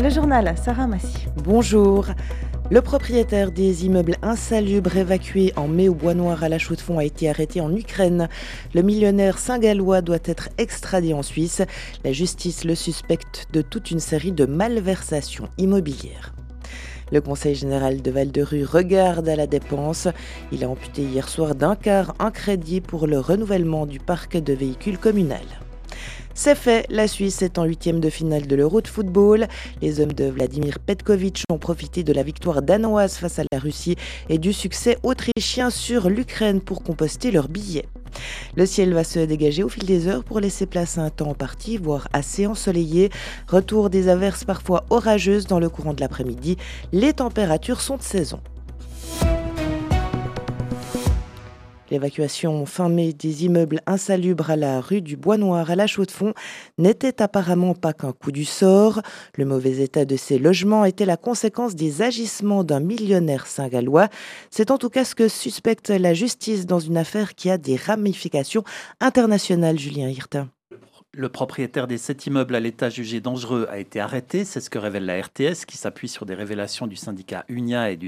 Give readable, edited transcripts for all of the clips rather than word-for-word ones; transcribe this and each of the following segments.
Le journal, Sarah Massy. Bonjour. Le propriétaire des immeubles insalubres évacués en mai au Bois-Noir à La Chaux-de-Fonds a été arrêté en Ukraine. Le millionnaire saint-gallois doit être extradé en Suisse. La justice le suspecte de toute une série de malversations immobilières. Le Conseil général de Val-de-Rue regarde à la dépense. Il a amputé hier soir d'un quart un crédit pour le renouvellement du parc de véhicules communal. C'est fait, la Suisse est en 8e de finale de l'Euro de football. Les hommes de Vladimir Petkovic ont profité de la victoire danoise face à la Russie et du succès autrichien sur l'Ukraine pour composter leurs billets. Le ciel va se dégager au fil des heures pour laisser place à un temps parti, voire assez ensoleillé. Retour des averses parfois orageuses dans le courant de l'après-midi. Les températures sont de saison. L'évacuation fin mai des immeubles insalubres à la rue du Bois-Noir à La Chaux-de-Fonds n'était apparemment pas qu'un coup du sort. Le mauvais état de ces logements était la conséquence des agissements d'un millionnaire saint-gallois. C'est en tout cas ce que suspecte la justice dans une affaire qui a des ramifications internationales, Julien Hirtin. Le propriétaire des 7 immeubles à l'état jugé dangereux a été arrêté, c'est ce que révèle la RTS, qui s'appuie sur des révélations du syndicat UNIA et du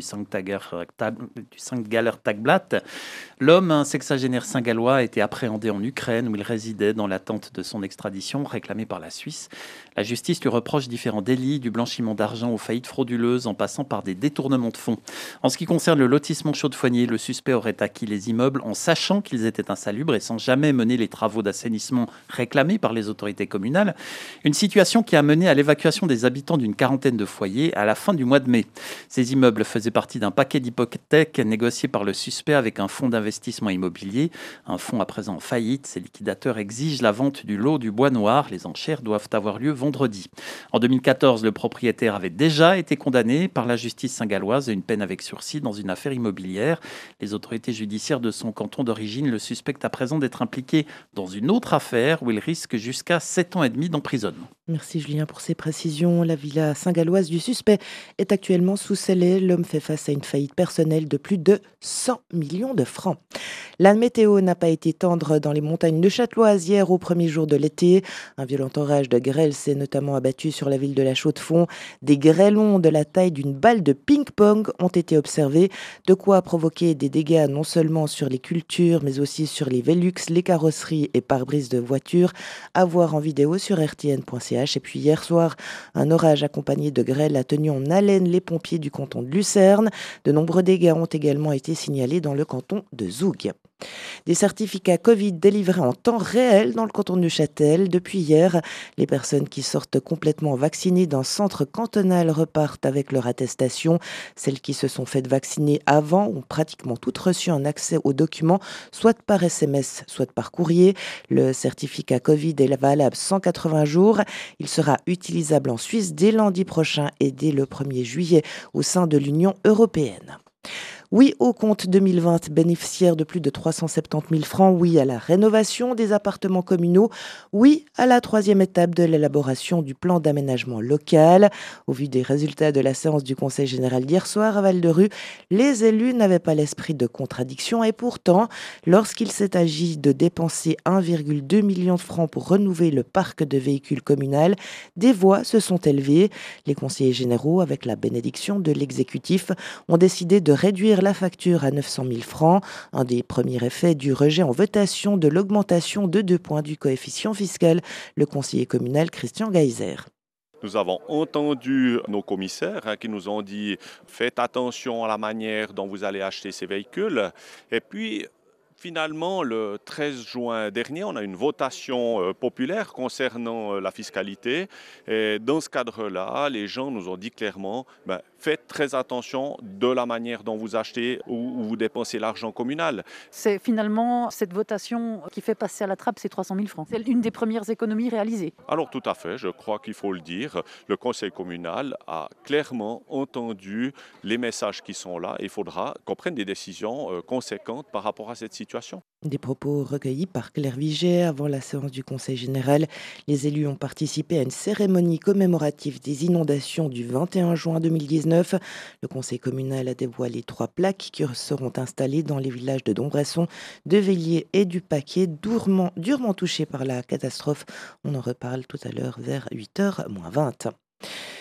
Sankt-Galler Tagblatt. L'homme, un sexagénaire saint-gallois, a été appréhendé en Ukraine où il résidait dans l'attente de son extradition réclamée par la Suisse. La justice lui reproche différents délits, du blanchiment d'argent aux faillites frauduleuses en passant par des détournements de fonds. En ce qui concerne le lotissement Chaudefoignier, le suspect aurait acquis les immeubles en sachant qu'ils étaient insalubres et sans jamais mener les travaux d'assainissement réclamés par les autorités communales, une situation qui a mené à l'évacuation des habitants d'une quarantaine de foyers à la fin du mois de mai. Ces immeubles faisaient partie d'un paquet d'hypothèques négocié par le suspect avec un fonds d'investissement immobilier, un fonds à présent en faillite. Ces liquidateurs exigent la vente du lot du Bois-Noir. Les enchères doivent avoir lieu vendredi. En 2014, le propriétaire avait déjà été condamné par la justice saint-galloise à une peine avec sursis dans une affaire immobilière. Les autorités judiciaires de son canton d'origine le suspectent à présent d'être impliqué dans une autre affaire où il risque jusqu'à 7 ans et demi d'emprisonnement. Merci Julien pour ces précisions. La villa saint-galloise du suspect est actuellement sous scellé. L'homme fait face à une faillite personnelle de plus de 100 millions de francs. La météo n'a pas été tendre dans les montagnes de Châteloise hier au premier jour de l'été. Un violent orage de grêle s'est notamment abattu sur la ville de La Chaux-de-Fonds. Des grêlons de la taille d'une balle de ping-pong ont été observés, de quoi provoquer des dégâts non seulement sur les cultures mais aussi sur les Velux, les carrosseries et pare-brises de voitures. À voir en vidéo sur rtn.ch. Et puis hier soir, un orage accompagné de grêle a tenu en haleine les pompiers du canton de Lucerne. De nombreux dégâts ont également été signalés dans le canton de Zoug. Des certificats Covid délivrés en temps réel dans le canton de Neuchâtel. Depuis hier, les personnes qui sortent complètement vaccinées d'un centre cantonal repartent avec leur attestation. Celles qui se sont faites vacciner avant ont pratiquement toutes reçu un accès aux documents, soit par SMS, soit par courrier. Le certificat Covid est valable 180 jours. Il sera utilisable en Suisse dès lundi prochain et dès le 1er juillet au sein de l'Union européenne. Oui au compte 2020 bénéficiaire de plus de 370 000 francs. Oui à la rénovation des appartements communaux. Oui à la 3e étape de l'élaboration du plan d'aménagement local. Au vu des résultats de la séance du Conseil général d'hier soir à Val-de-Rue, les élus n'avaient pas l'esprit de contradiction et pourtant, lorsqu'il s'est agi de dépenser 1,2 million de francs pour renouveler le parc de véhicules communal, des voix se sont élevées. Les conseillers généraux, avec la bénédiction de l'exécutif, ont décidé de réduire la facture à 900 000 francs, un des premiers effets du rejet en votation de l'augmentation de 2 points du coefficient fiscal, le conseiller communal Christian Geiser. Nous avons entendu nos commissaires qui nous ont dit « Faites attention à la manière dont vous allez acheter ces véhicules ». Et puis, finalement, le 13 juin dernier, on a une votation populaire concernant la fiscalité. Et dans ce cadre-là, les gens nous ont dit clairement faites très attention de la manière dont vous achetez ou vous dépensez l'argent communal. C'est finalement cette votation qui fait passer à la trappe ces 300 000 francs. C'est une des premières économies réalisées. Alors tout à fait, je crois qu'il faut le dire. Le conseil communal a clairement entendu les messages qui sont là. Il faudra qu'on prenne des décisions conséquentes par rapport à cette situation. Des propos recueillis par Claire Viget avant la séance du Conseil général. Les élus ont participé à une cérémonie commémorative des inondations du 21 juin 2019. Le Conseil communal a dévoilé 3 plaques qui seront installées dans les villages de Dombresson, de Vélier et du Paquet, durement touchés par la catastrophe. On en reparle tout à l'heure vers 8h moins 20.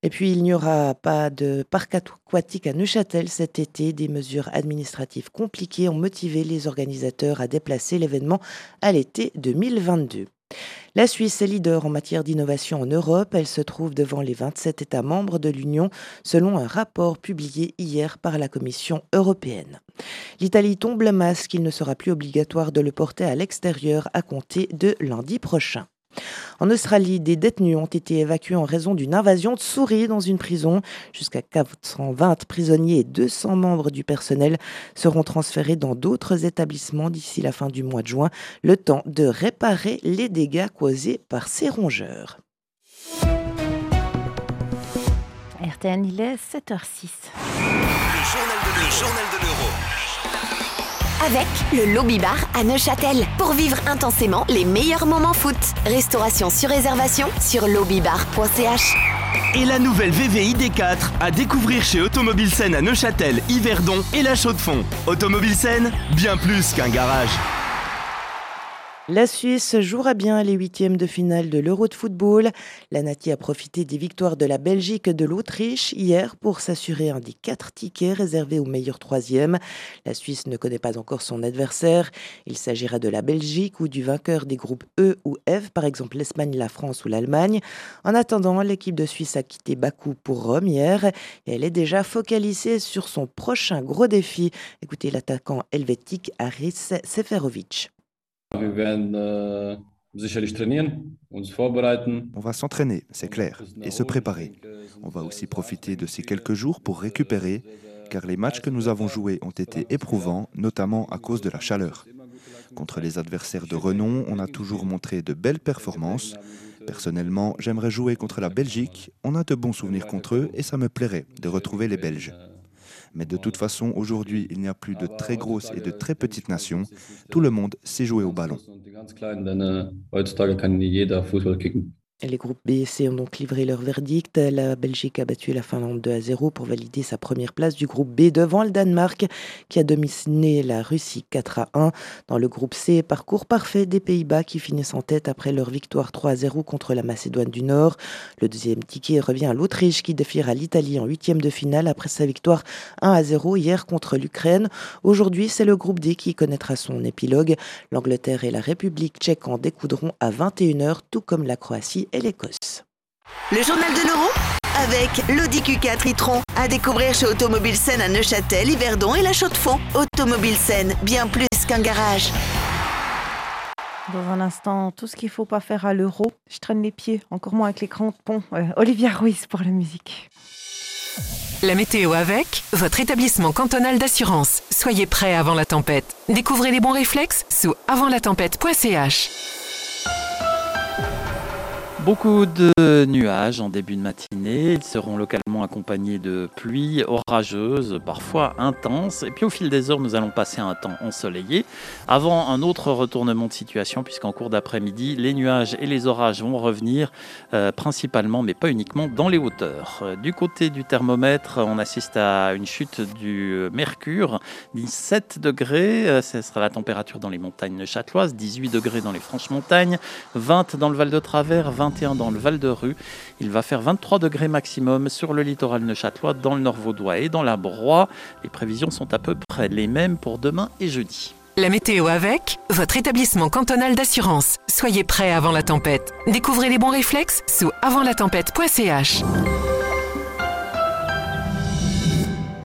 Et puis, il n'y aura pas de parc aquatique à Neuchâtel cet été. Des mesures administratives compliquées ont motivé les organisateurs à déplacer l'événement à l'été 2022. La Suisse est leader en matière d'innovation en Europe. Elle se trouve devant les 27 États membres de l'Union, selon un rapport publié hier par la Commission européenne. L'Italie tombe le masque. Il ne sera plus obligatoire de le porter à l'extérieur à compter de lundi prochain. En Australie, des détenus ont été évacués en raison d'une invasion de souris dans une prison. Jusqu'à 420 prisonniers et 200 membres du personnel seront transférés dans d'autres établissements d'ici la fin du mois de juin, le temps de réparer les dégâts causés par ces rongeurs. RTN, il est 7h06. Le journal de l'Euro. Avec le Lobby Bar à Neuchâtel pour vivre intensément les meilleurs moments foot. Restauration sur réservation sur lobbybar.ch. Et la nouvelle VVI D4 à découvrir chez Automobile Sen à Neuchâtel, Yverdon et La Chaux-de-Fonds. Automobile Sen, bien plus qu'un garage. La Suisse jouera bien les huitièmes de finale de l'Euro de football. La Nati a profité des victoires de la Belgique et de l'Autriche hier pour s'assurer un des 4 tickets réservés aux meilleurs troisièmes. La Suisse ne connaît pas encore son adversaire. Il s'agira de la Belgique ou du vainqueur des groupes E ou F, par exemple l'Espagne, la France ou l'Allemagne. En attendant, l'équipe de Suisse a quitté Bakou pour Rome hier et elle est déjà focalisée sur son prochain gros défi. Écoutez l'attaquant helvétique Haris Seferovic. On va s'entraîner, c'est clair, et se préparer. On va aussi profiter de ces quelques jours pour récupérer, car les matchs que nous avons joués ont été éprouvants, notamment à cause de la chaleur. Contre les adversaires de renom, on a toujours montré de belles performances. Personnellement, j'aimerais jouer contre la Belgique. On a de bons souvenirs contre eux et ça me plairait de retrouver les Belges. Mais de toute façon, aujourd'hui, il n'y a plus de très grosses et de très petites nations. Tout le monde sait jouer au ballon. Les groupes B et C ont donc livré leur verdict. La Belgique a battu la Finlande 2-0 pour valider sa première place du groupe B devant le Danemark qui a dominé la Russie 4-1. Dans le groupe C, parcours parfait des Pays-Bas qui finissent en tête après leur victoire 3-0 contre la Macédoine du Nord. Le deuxième ticket revient à l'Autriche qui défiera l'Italie en huitième de finale après sa victoire 1-0 hier contre l'Ukraine. Aujourd'hui, c'est le groupe D qui connaîtra son épilogue. L'Angleterre et la République tchèque en découdront à 21h, tout comme la Croatie et l'Écosse. Le journal de l'Euro avec l'Audi Q4 e-tron à découvrir chez Automobile Sen à Neuchâtel, Yverdon et La Chaux-de-Fonds. Automobile Sen, bien plus qu'un garage. Dans un instant, tout ce qu'il ne faut pas faire à l'Euro. Je traîne les pieds, encore moins avec les crampons. Olivia Ruiz pour la musique. La météo avec votre établissement cantonal d'assurance. Soyez prêts avant la tempête. Découvrez les bons réflexes sous avantlatempête.ch. Beaucoup de nuages en début de matinée. Ils seront localement accompagnés de pluies orageuses, parfois intenses. Et puis au fil des heures, nous allons passer à un temps ensoleillé avant un autre retournement de situation, puisqu'en cours d'après-midi, les nuages et les orages vont revenir principalement, mais pas uniquement, dans les hauteurs. Du côté du thermomètre, on assiste à une chute du mercure, 17 degrés. Ce sera la température dans les montagnes neuchâteloises, 18 degrés dans les Franches-Montagnes, 20 dans le Val-de-Travers, 21 dans le Val-de-Rue. Il va faire 23 degrés maximum sur le littoral neuchâtelois, dans le Nord-Vaudois et dans la Broye. Les prévisions sont à peu près les mêmes pour demain et jeudi. La météo avec votre établissement cantonal d'assurance. Soyez prêts avant la tempête. Découvrez les bons réflexes sous avantlatempête.ch.